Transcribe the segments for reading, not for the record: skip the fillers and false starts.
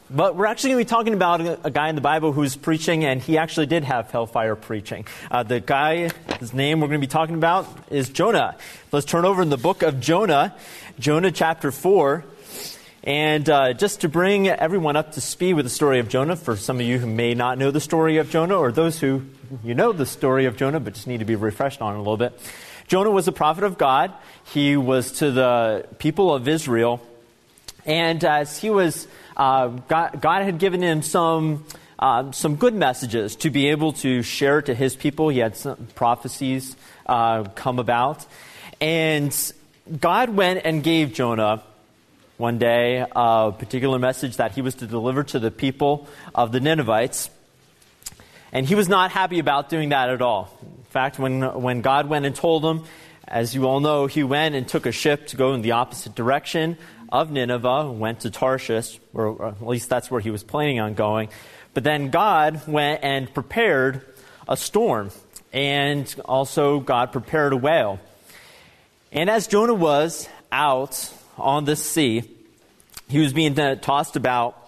But we're actually going to be talking about a guy in the Bible who's preaching, and he actually did have hellfire preaching. The guy, his name we're going to be talking about is Jonah. Let's turn over in the book of Jonah, Jonah chapter 4. And just to bring everyone up to speed with the story of Jonah, for some of you who may not know the story of Jonah, or those who you know the story of Jonah but just need to be refreshed on it a little bit. Jonah was a prophet of God. He was to the people of Israel. And as he was, God had given him some good messages to be able to share to his people. He had some prophecies come about. And God went and gave Jonah one day a particular message that he was to deliver to the people of the Ninevites. And he was not happy about doing that at all. In fact, when God went and told him, as you all know, he went and took a ship to go in the opposite direction of Nineveh, went to Tarshish, or at least that's where he was planning on going. But then God went and prepared a storm, and also God prepared a whale. And as Jonah was out on the sea, he was being tossed about,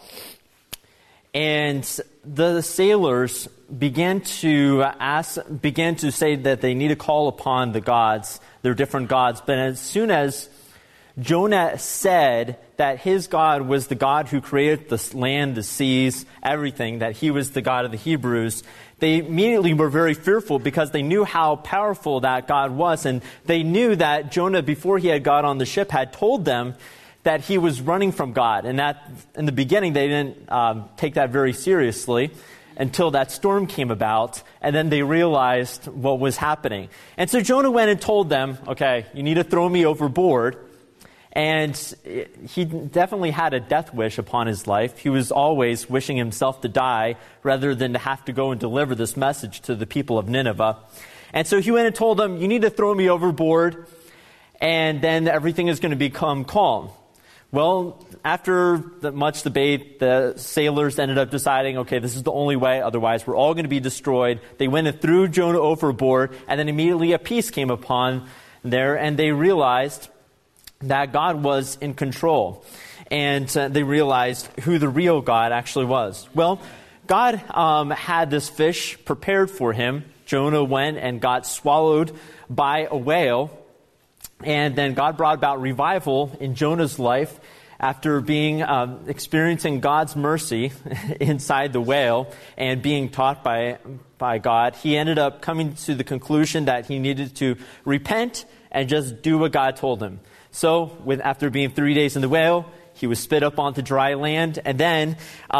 and the sailors began to say that they need to call upon the gods, their different gods. But as soon as Jonah said that his God was the God who created the land, the seas, everything, that he was the God of the Hebrews, they immediately were very fearful because they knew how powerful that God was. And they knew that Jonah, before he had got on the ship, had told them that he was running from God. And that in the beginning, they didn't take that very seriously until that storm came about. And then they realized what was happening. And so Jonah went and told them, okay, you need to throw me overboard. And he definitely had a death wish upon his life. He was always wishing himself to die rather than to have to go and deliver this message to the people of Nineveh. And so he went and told them, you need to throw me overboard, and then everything is going to become calm. Well, after much debate, the sailors ended up deciding, okay, this is the only way, otherwise we're all going to be destroyed. They went and threw Jonah overboard, and then immediately a peace came upon there, and they realized that God was in control. And they realized who the real God actually was. Well, God had this fish prepared for him. Jonah went and got swallowed by a whale. And then God brought about revival in Jonah's life after being experiencing God's mercy inside the whale and being taught by God. He ended up coming to the conclusion that he needed to repent and just do what God told him. So, after being 3 days in the whale, he was spit up onto dry land. And then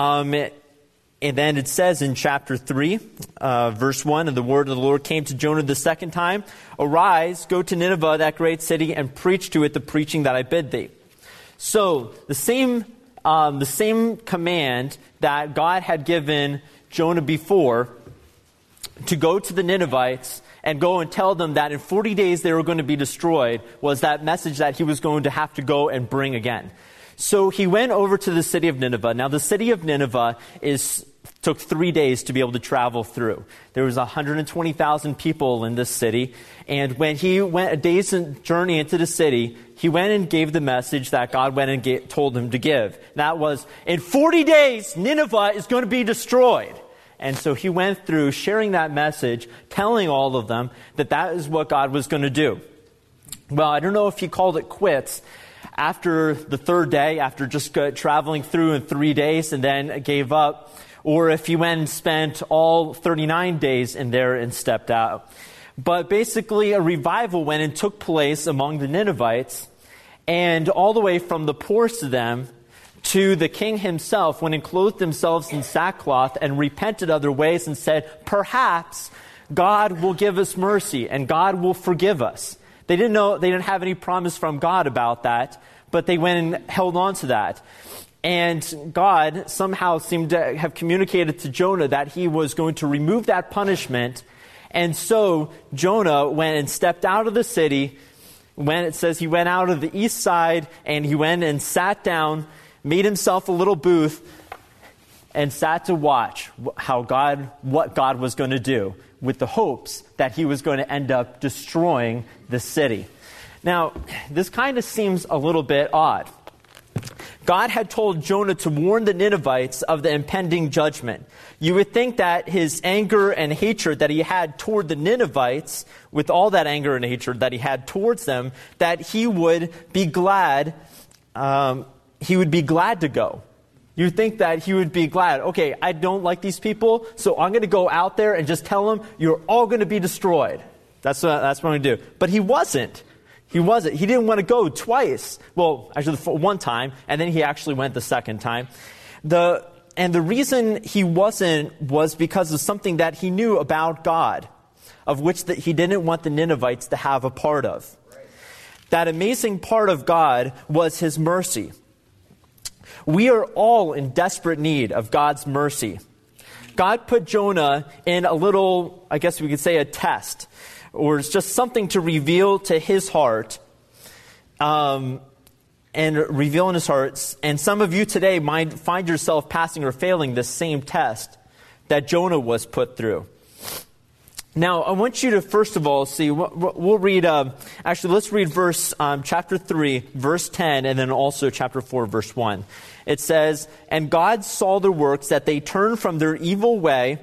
it says in chapter 3, verse 1, and the word of the Lord came to Jonah the second time, arise, go to Nineveh, that great city, and preach to it the preaching that I bid thee. So, the same command that God had given Jonah before to go to the Ninevites and go and tell them that in 40 days they were going to be destroyed was that message that he was going to have to go and bring again. So he went over to the city of Nineveh. Now the city of Nineveh took 3 days to be able to travel through. There was 120,000 people in this city. And when he went a day's journey into the city, he went and gave the message that God went and told him to give. And that was, in 40 days, Nineveh is going to be destroyed. And so he went through sharing that message, telling all of them that that is what God was going to do. Well, I don't know if he called it quits after the third day, after just traveling through in 3 days and then gave up, or if he went and spent all 39 days in there and stepped out. But basically a revival went and took place among the Ninevites, and all the way from the poorest of them to the king himself, when he clothed themselves in sackcloth and repented of their ways and said, perhaps God will give us mercy and God will forgive us. They didn't have any promise from God about that, but they went and held on to that. And God somehow seemed to have communicated to Jonah that he was going to remove that punishment. And so Jonah went and stepped out of the city. It says he went out of the east side and he went and sat down, made himself a little booth, and sat to watch what God was going to do, with the hopes that he was going to end up destroying the city. Now, this kind of seems a little bit odd. God had told Jonah to warn the Ninevites of the impending judgment. You would think that his anger and hatred that he had toward the Ninevites, with all that anger and hatred that he had towards them, that he would be glad. He would be glad to go. You think that he would be glad. Okay, I don't like these people, so I'm going to go out there and just tell them you're all going to be destroyed. That's what I'm going to do. But he wasn't. He didn't want to go twice. Well, actually, one time, and then he actually went the second time. And the reason he wasn't was because of something that he knew about God, of which he didn't want the Ninevites to have a part of. Right. That amazing part of God was his mercy. We are all in desperate need of God's mercy. God put Jonah in a little, I guess we could say, a test, or it's just something to reveal to his heart, and reveal in his heart. And some of you today might find yourself passing or failing this same test that Jonah was put through. Now, I want you to first of all see, we'll read, let's read chapter 3, verse 10, and then also chapter 4, verse 1. It says, "And God saw their works, that they turned from their evil way,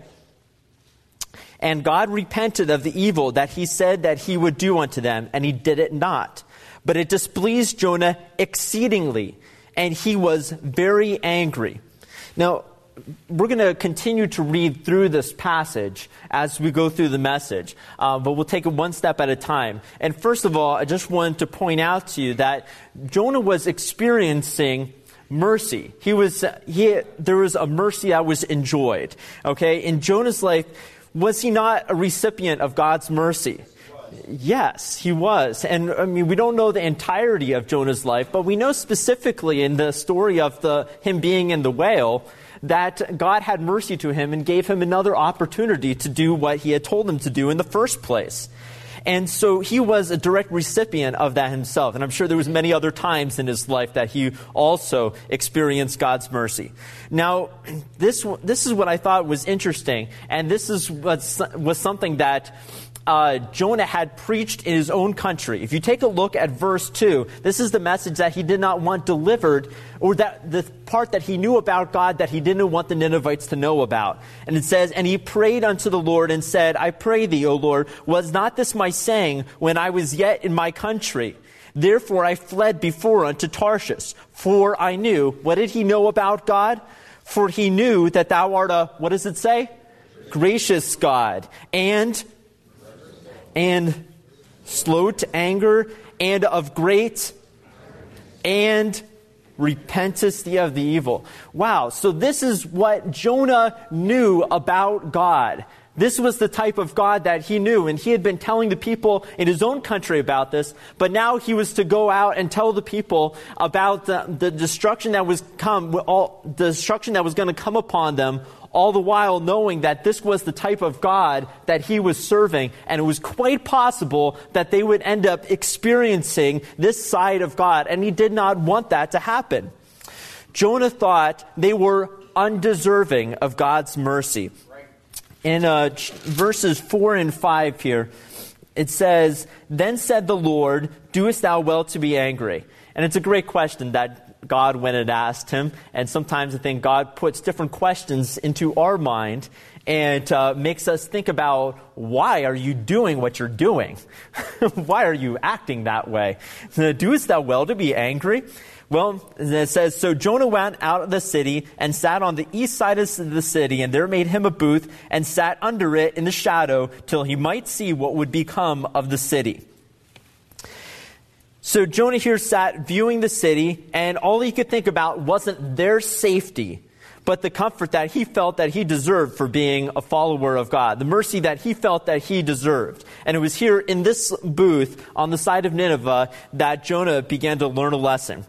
and God repented of the evil that he said that he would do unto them, and he did it not. But it displeased Jonah exceedingly, and he was very angry." Now, we're going to continue to read through this passage as we go through the message, but we'll take it one step at a time. And first of all, I just wanted to point out to you that Jonah was experiencing mercy. There was a mercy that was enjoyed. Okay, in Jonah's life, was he not a recipient of God's mercy? Yes, he was. And I mean, we don't know the entirety of Jonah's life, but we know specifically in the story of him being in the whale that God had mercy to him and gave him another opportunity to do what he had told him to do in the first place. And so he was a direct recipient of that himself. And I'm sure there was many other times in his life that he also experienced God's mercy. Now, this is what I thought was interesting. And this was something that Jonah had preached in his own country. If you take a look at verse 2, this is the message that he did not want delivered, or that the part that he knew about God that he didn't want the Ninevites to know about. And it says, "And he prayed unto the Lord and said, I pray thee, O Lord, was not this my saying when I was yet in my country? Therefore I fled before unto Tarshish, for I knew," what did he know about God? "For he knew that thou art a," what does it say? "Gracious God, and slow to anger, and of great, and repentest thee of the evil." Wow, so this is what Jonah knew about God. This was the type of God that he knew, and he had been telling the people in his own country about this, but now he was to go out and tell the people about the destruction that was going to come upon them, all the while knowing that this was the type of God that he was serving, and it was quite possible that they would end up experiencing this side of God, and he did not want that to happen. Jonah thought they were undeserving of God's mercy. In verses 4 and 5 here, it says, "Then said the Lord, doest thou well to be angry?" And it's a great question that God went and asked him. And sometimes I think God puts different questions into our mind and makes us think about, why are you doing what you're doing? Why are you acting that way? "Doest thou well to be angry?" Well, it says, "So Jonah went out of the city and sat on the east side of the city, and there made him a booth and sat under it in the shadow till he might see what would become of the city." So Jonah here sat viewing the city, and all he could think about wasn't their safety, but the comfort that he felt that he deserved for being a follower of God, the mercy that he felt that he deserved. And it was here in this booth on the side of Nineveh that Jonah began to learn a lesson.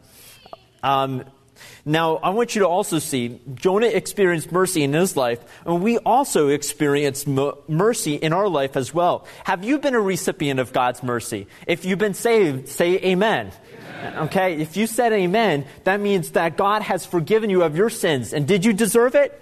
Now, I want you to also see, Jonah experienced mercy in his life, and we also experience mercy in our life as well. Have you been a recipient of God's mercy? If you've been saved, say amen. Amen. Okay, if you said amen, that means that God has forgiven you of your sins. And did you deserve it?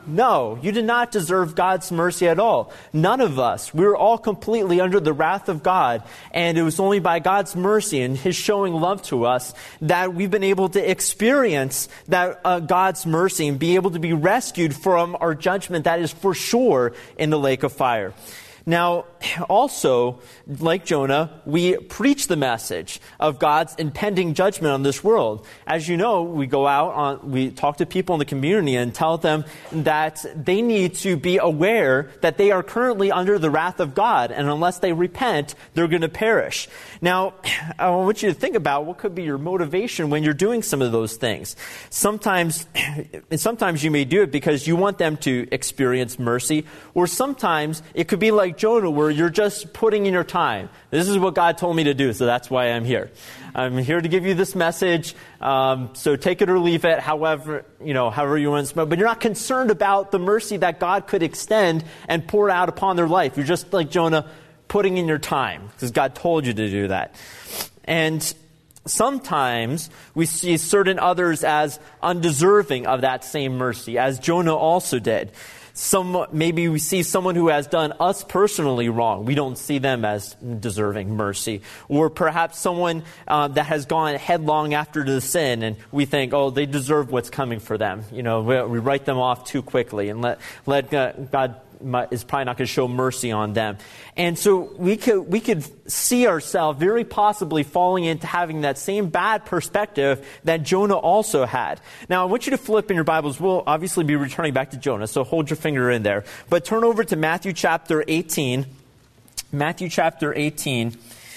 No, you did not deserve God's mercy at all. None of us. We were all completely under the wrath of God. And it was only by God's mercy and his showing love to us that we've been able to experience that God's mercy and be able to be rescued from our judgment that is for sure in the lake of fire. Now, also, like Jonah, we preach the message of God's impending judgment on this world. As you know, we go out, we talk to people in the community and tell them that they need to be aware that they are currently under the wrath of God, and unless they repent, they're going to perish. Now, I want you to think about what could be your motivation when you're doing some of those things. Sometimes you may do it because you want them to experience mercy, or sometimes it could be like Jonah, where you're just putting in your time. This is what God told me to do, so that's why I'm here. I'm here to give you this message, so take it or leave it, however you want to. But you're not concerned about the mercy that God could extend and pour out upon their life. You're just like Jonah, putting in your time, because God told you to do that. And sometimes we see certain others as undeserving of that same mercy, as Jonah also did. Maybe we see someone who has done us personally wrong. We don't see them as deserving mercy. Or perhaps someone that has gone headlong after the sin, and we think, oh, they deserve what's coming for them. We write them off too quickly and let God is probably not going to show mercy on them. And so we could see ourselves very possibly falling into having that same bad perspective that Jonah also had. Now, I want you to flip in your Bibles. We'll obviously be returning back to Jonah, so hold your finger in there. But turn over to Matthew chapter 18. Matthew chapter 18.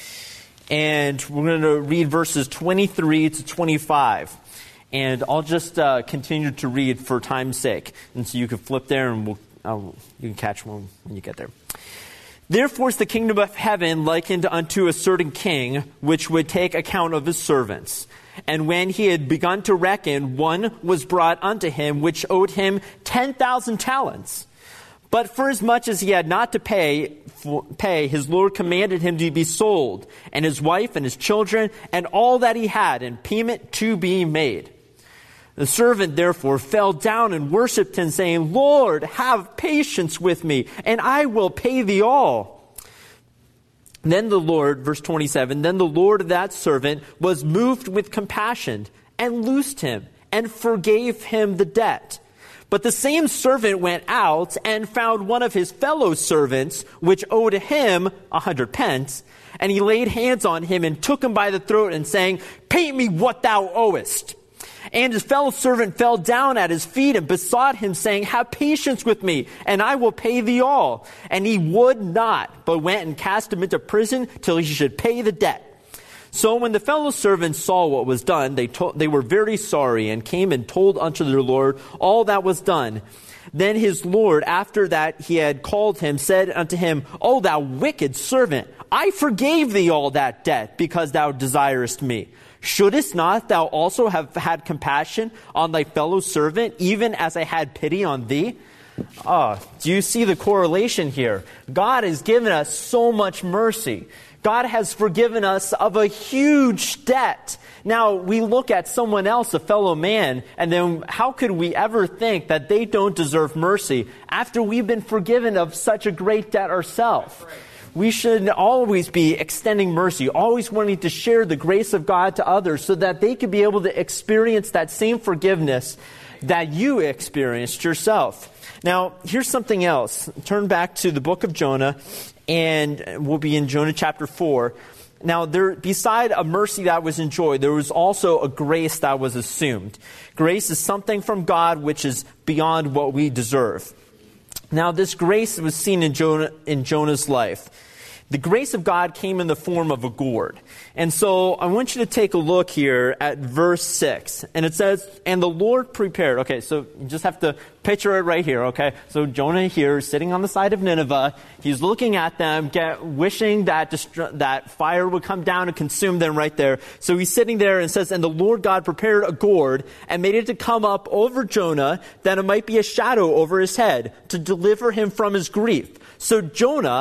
And we're going to read verses 23 to 25. And I'll just continue to read for time's sake. And so you can flip there and you can catch one when you get there. Therefore is the kingdom of heaven likened unto a certain king, which would take account of his servants. And when he had begun to reckon, one was brought unto him, which owed him 10,000 talents. But for as much as he had not to pay, his Lord commanded him to be sold, and his wife and his children, and all that he had, and payment to be made. The servant therefore fell down and worshipped him, saying, Lord, have patience with me, and I will pay thee all. Then the Lord, verse 27, then the Lord of that servant was moved with compassion, and loosed him, and forgave him the debt. But the same servant went out, and found one of his fellow servants, which owed him 100 pence, and he laid hands on him, and took him by the throat, and saying, Pay me what thou owest. And his fellow servant fell down at his feet and besought him, saying, Have patience with me, and I will pay thee all. And he would not, but went and cast him into prison till he should pay the debt. So when the fellow servants saw what was done, they were very sorry, and came and told unto their Lord all that was done. Then his Lord, after that he had called him, said unto him, O thou wicked servant, I forgave thee all that debt, because thou desirest me. Shouldest not thou also have had compassion on thy fellow servant, even as I had pity on thee? Do you see the correlation here? God has given us so much mercy. God has forgiven us of a huge debt. Now, we look at someone else, a fellow man, and then how could we ever think that they don't deserve mercy after we've been forgiven of such a great debt ourselves? We should always be extending mercy, always wanting to share the grace of God to others so that they can be able to experience that same forgiveness that you experienced yourself. Now, here's something else. Turn back to the book of Jonah, and we'll be in Jonah chapter 4. Now, beside a mercy that was enjoyed, there was also a grace that was assumed. Grace is something from God which is beyond what we deserve. Now, this grace was seen in Jonah's life. The grace of God came in the form of a gourd. And so I want you to take a look here at verse 6. And it says, And the Lord prepared. Okay, so you just have to picture it right here, okay? So Jonah here is sitting on the side of Nineveh. He's looking at them, wishing that fire would come down and consume them right there. So he's sitting there and says, And the Lord God prepared a gourd and made it to come up over Jonah, that it might be a shadow over his head, to deliver him from his grief. So Jonah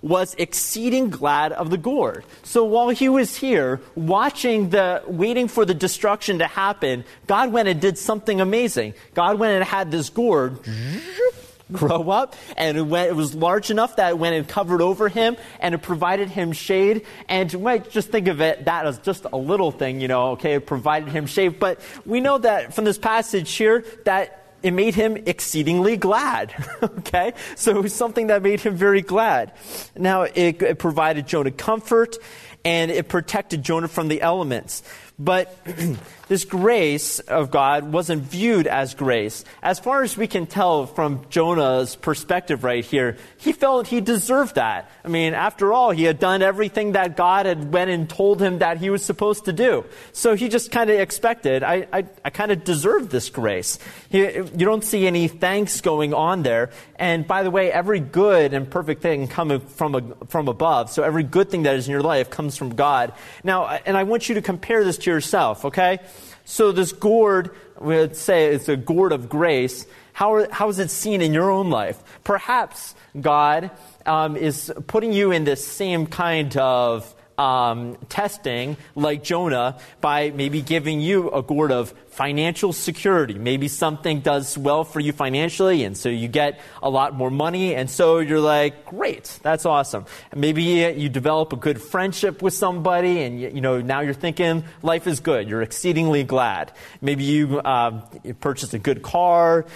was exceeding glad of the gourd. So while he was here waiting for the destruction to happen, God went and did something amazing. God went and had this gourd grow up, and it was large enough that it went and covered over him, and it provided him shade. And you might just think of that as just a little thing, it provided him shade. But we know that from this passage here that it made him exceedingly glad, okay? So it was something that made him very glad. Now, it provided Jonah comfort, and it protected Jonah from the elements. But this grace of God wasn't viewed as grace. As far as we can tell from Jonah's perspective right here, he felt he deserved that. I mean, after all, he had done everything that God had went and told him that he was supposed to do. So he just kind of expected, I kind of deserve this grace. You don't see any thanks going on there. And by the way, every good and perfect thing coming from above. So every good thing that is in your life comes from God. Now, and I want you to compare this to yourself, okay? So this gourd, we would say it's a gourd of grace. How is it seen in your own life? Perhaps God is putting you in this same kind of testing like Jonah by maybe giving you a gourd of financial security. Maybe something does well for you financially, and so you get a lot more money, and so you're like, great, that's awesome. And maybe you develop a good friendship with somebody, and now you're thinking life is good. You're exceedingly glad. Maybe you purchase a good car.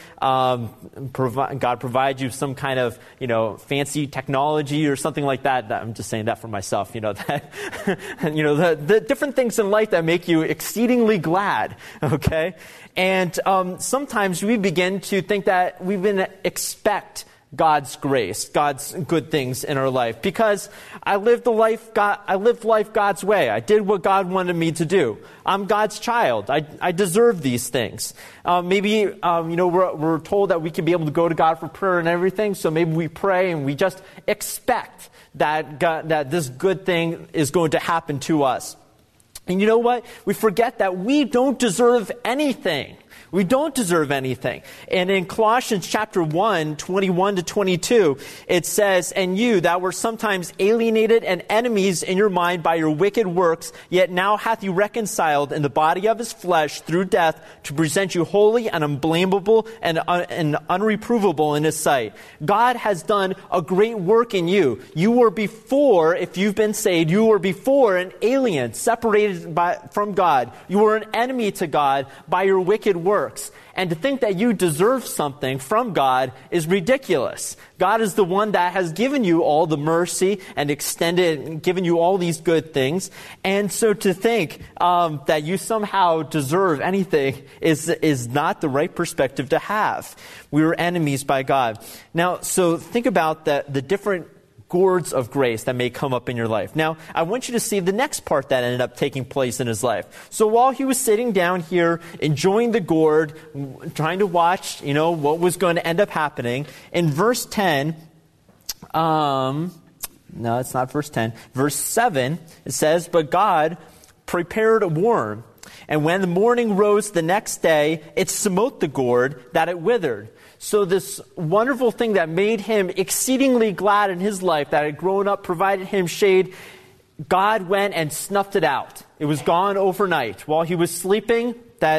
God provides you some kind of fancy technology or something like that. I'm just saying that for myself. That the different things in life that make you exceedingly glad. Okay? And sometimes we begin to think that we expect God's grace, God's good things in our life, because I lived life God's way. I did what God wanted me to do. I'm God's child. I deserve these things. Maybe we're told that we can be able to go to God for prayer and everything. So maybe we pray and we just expect that this good thing is going to happen to us. And you know what? We forget that we don't deserve anything. We don't deserve anything. And in Colossians chapter 1, 21 to 22, it says, "And you that were sometimes alienated and enemies in your mind by your wicked works, yet now hath he reconciled in the body of his flesh through death to present you holy and unblameable and unreprovable in his sight." God has done a great work in you. You were before, if you've been saved, you were before an alien, separated from God. You were an enemy to God by your wicked works. And to think that you deserve something from God is ridiculous. God is the one that has given you all the mercy and given you all these good things. And so to think that you somehow deserve anything is not the right perspective to have. We were enemies by God. Now, so think about the different gourds of grace that may come up in your life. Now, I want you to see the next part that ended up taking place in his life. So while he was sitting down here, enjoying the gourd, trying to watch, what was going to end up happening, in verse 10, no, it's not verse 10. Verse 7, it says, "But God prepared a worm, and when the morning rose the next day, it smote the gourd that it withered." So this wonderful thing that made him exceedingly glad in his life, that had grown up, provided him shade, God went and snuffed it out. It was gone overnight. While he was sleeping,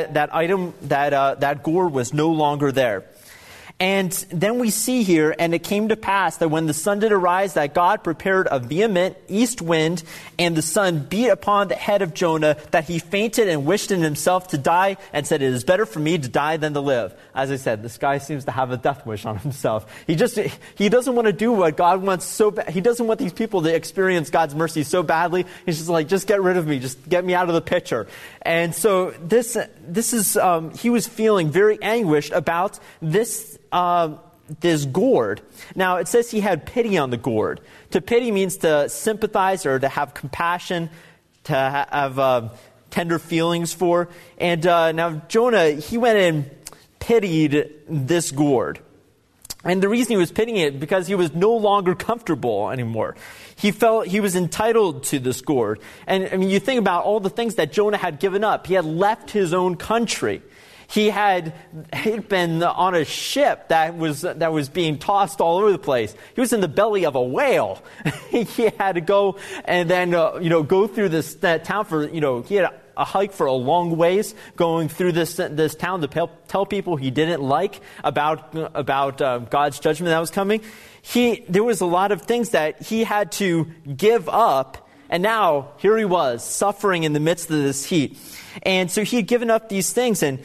that gourd was no longer there. And then we see here, "And it came to pass that when the sun did arise, that God prepared a vehement east wind, and the sun beat upon the head of Jonah, that he fainted and wished in himself to die, and said, 'It is better for me to die than to live.'" As I said, this guy seems to have a death wish on himself. He doesn't want to do what God wants so bad. He doesn't want these people to experience God's mercy so badly. He's just like, just get rid of me. Just get me out of the picture. And so this is, he was feeling very anguished about this gourd. Now, it says he had pity on the gourd. To pity means to sympathize or to have compassion, to have tender feelings for. And now Jonah, he went and pitied this gourd. And the reason he was pitying it, because he was no longer comfortable anymore. He felt he was entitled to this gourd. And I mean, you think about all the things that Jonah had given up. He had left his own country. He'd been on a ship that was being tossed all over the place. He was in the belly of a whale. He had to go and then go through that town for he had a hike for a long ways going through this town to tell people he didn't like about God's judgment that was coming. There was a lot of things that he had to give up. And now, here he was, suffering in the midst of this heat. And so he had given up these things. And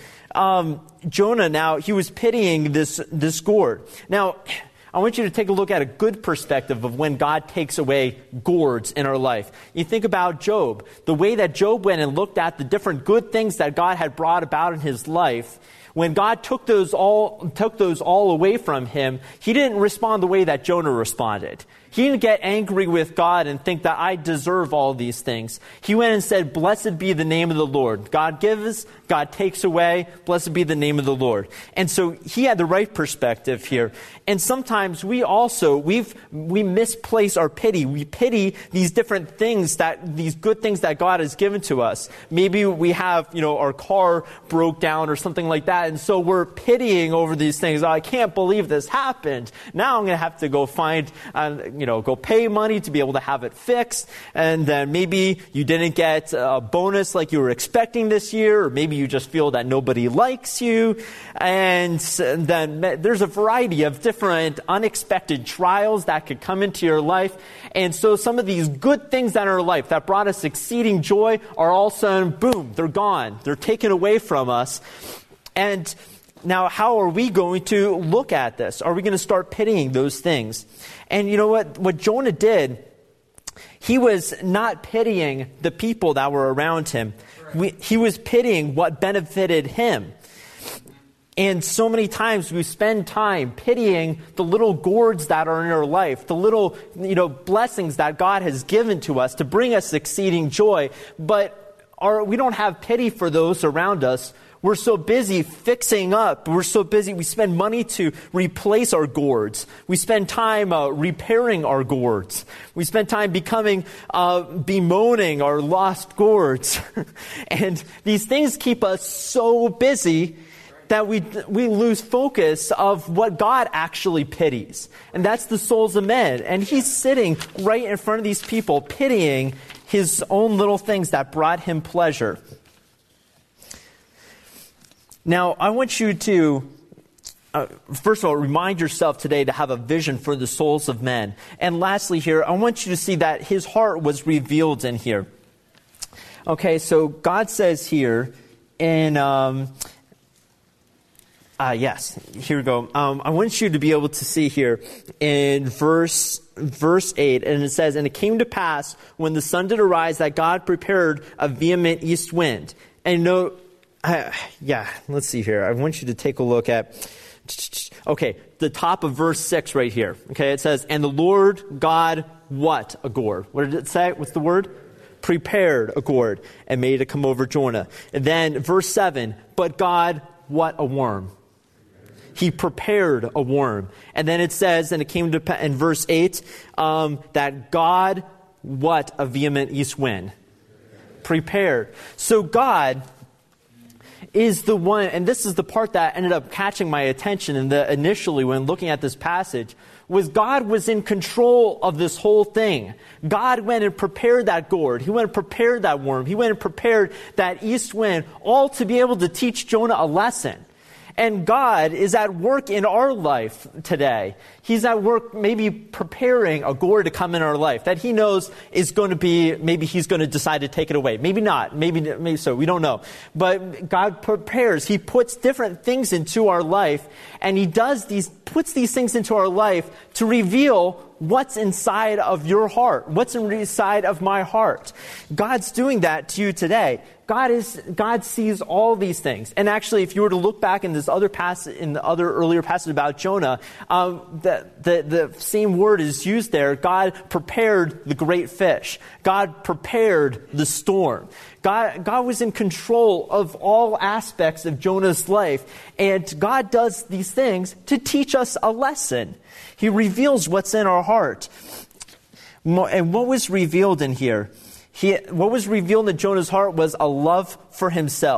Jonah now, he was pitying this gourd. Now, I want you to take a look at a good perspective of when God takes away gourds in our life. You think about Job. The way that Job went and looked at the different good things that God had brought about in his life, when God took those all away from him, he didn't respond the way that Jonah responded. He didn't get angry with God and think that I deserve all these things. He went and said, "Blessed be the name of the Lord. God gives, God takes away. Blessed be the name of the Lord." And so he had the right perspective here. And sometimes we misplace our pity. We pity these different things, these good things that God has given to us. Maybe we have, our car broke down or something like that. And so we're pitying over these things. "Oh, I can't believe this happened. Now I'm going to have to go find, go pay money to be able to have it fixed." And then maybe you didn't get a bonus like you were expecting this year, or maybe you just feel that nobody likes you. And then there's a variety of different unexpected trials that could come into your life. And so some of these good things in our life that brought us exceeding joy are all of a sudden, boom, they're gone. They're taken away from us. And now, how are we going to look at this? Are we going to start pitying those things? And you know what? What Jonah did, he was not pitying the people that were around him. He was pitying what benefited him. And so many times we spend time pitying the little gourds that are in our life, the little, blessings that God has given to us to bring us exceeding joy. But we don't have pity for those around us. We're so busy fixing up. We're so busy. We spend money to replace our gourds. We spend time repairing our gourds. We spend time bemoaning our lost gourds. And these things keep us so busy that we lose focus of what God actually pities. And that's the souls of men. And he's sitting right in front of these people, pitying his own little things that brought him pleasure. Now, I want you to, first of all, remind yourself today to have a vision for the souls of men. And lastly here, I want you to see that his heart was revealed in here. Okay, so God says here in, yes, here we go. I want you to be able to see here in verse 8, and it says, "And it came to pass when the sun did arise that God prepared a vehement east wind." And let's see here. I want you to take a look at, the top of verse 6 right here. Okay, it says, "And the Lord God, what? A gourd." What did it say? What's the word? Prepared a gourd and made it come over Jonah. And then verse 7, "But God, what? A worm." He prepared a worm. And then it says, and it came to, in verse 8, that God, what? A vehement east wind. Prepared. So God is the one, and this is the part that ended up catching my attention initially when looking at this passage, was God was in control of this whole thing. God went and prepared that gourd. He went and prepared that worm. He went and prepared that east wind, all to be able to teach Jonah a lesson. And God is at work in our life today. He's at work maybe preparing a gourd to come in our life that he knows is going to be, maybe he's going to decide to take it away. Maybe not. Maybe so. We don't know. But God prepares. He puts different things into our life, and he puts these things into our life to reveal what's inside of your heart, what's inside of my heart. God's doing that to you today. God sees all these things. And actually, if you were to look back in this other passage, in the other earlier passage about Jonah, the same word is used there. God prepared the great fish. God prepared the storm. God was in control of all aspects of Jonah's life. And God does these things to teach us a lesson. He reveals what's in our heart. And what was revealed in here? What was revealed in Jonah's heart was a love for himself.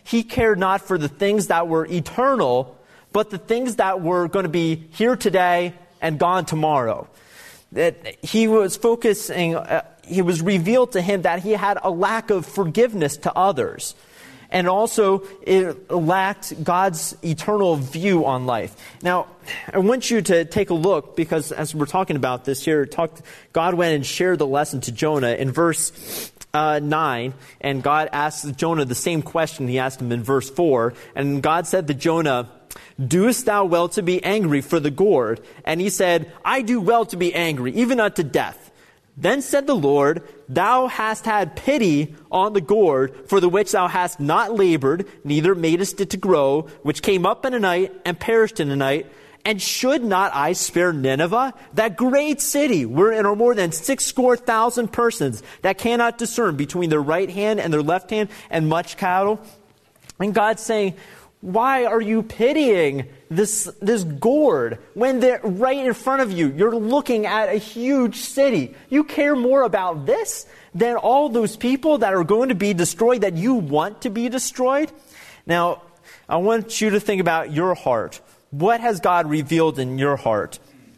he cared not for the things that were eternal, but the things that were going to be here today and gone tomorrow. That he was focusing, it was revealed to him that he had a lack of forgiveness to others. And also, it lacked God's eternal view on life. Now, I want you to take a look, because as we're talking about this here, God went and shared the lesson to Jonah in verse 9, and God asked Jonah the same question he asked him in verse 4. And God said to Jonah, "Doest thou well to be angry for the gourd?" And he said, "I do well to be angry, even unto death." Then said the Lord, "Thou hast had pity on the gourd, for the which thou hast not labored, neither madest it to grow, which came up in a night and perished in a night. And should not I spare Nineveh, that great city, wherein are more than 60,000 persons that cannot discern between their right hand and their left hand, and much cattle?" And God's saying, why are you pitying this gourd when they're right in front of you? You're looking at a huge city. You care more about this than all those people that are going to be destroyed, that you want to be destroyed? Now, I want you to think about your heart. What has God revealed in your heart?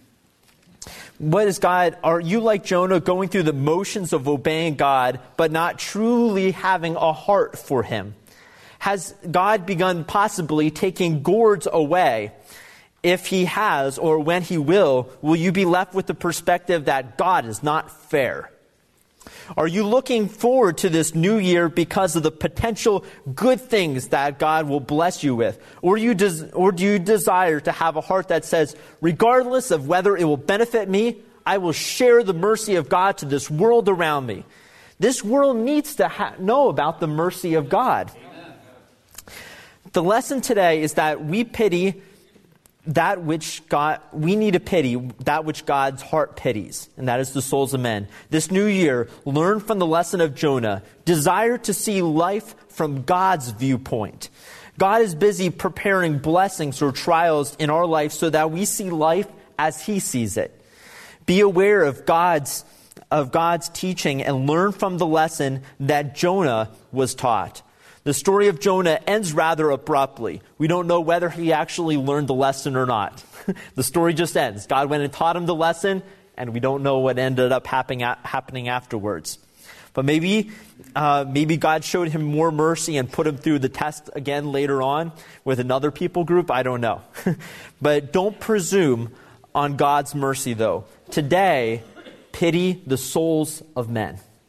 What is God? Are you like Jonah, going through the motions of obeying God, but not truly having a heart for him? Has God begun possibly taking gourds away? If he has, or when he will you be left with the perspective that God is not fair? Are you looking forward to this new year because of the potential good things that God will bless you with? Or do you desire to have a heart that says, regardless of whether it will benefit me, I will share the mercy of God to this world around me? This world needs to know about the mercy of God. The lesson today is that we need to pity that which God's heart pities, and that is the souls of men. This new year, learn from the lesson of Jonah. Desire to see life from God's viewpoint. God is busy preparing blessings or trials in our life so that we see life as he sees it. Be aware of God's teaching and learn from the lesson that Jonah was taught. The story of Jonah ends rather abruptly. We don't know whether he actually learned the lesson or not. The story just ends. God went and taught him the lesson, and we don't know what ended up happening afterwards. But maybe God showed him more mercy and put him through the test again later on with another people group. I don't know. But don't presume on God's mercy, though. Today, pity the souls of men.